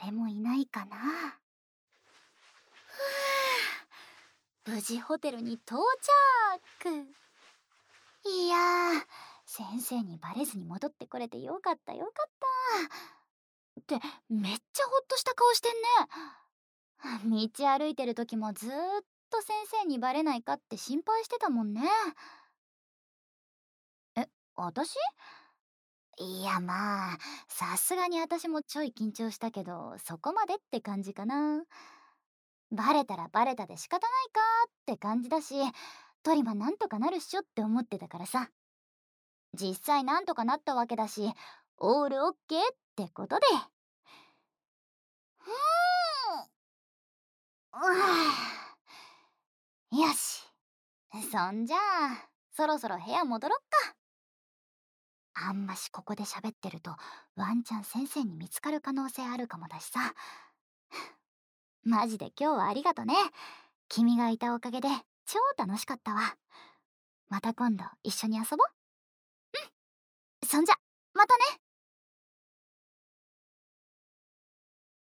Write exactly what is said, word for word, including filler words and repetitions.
誰もいないかな。ふぅ、無事ホテルに到着。いやー、先生にバレずに戻ってこれてよかったよかった。ってめっちゃホッとした顔してんね。道歩いてる時もずーっと先生にバレないかって心配してたもんね。え、私？いや、まあさすがに私もちょい緊張したけど、そこまでって感じかな。バレたらバレたで仕方ないかって感じだし、トリマなんとかなるっしょって思ってたからさ。実際なんとかなったわけだし、オールオッケーってことで。ふーん、うわよし、そんじゃあそろそろ部屋戻ろっか。あんましここで喋ってるとワンチャン先生に見つかる可能性あるかもだしさ。マジで今日はありがとね。君がいたおかげで超楽しかったわ。また今度一緒に遊ぼう。うん、そんじゃまたね。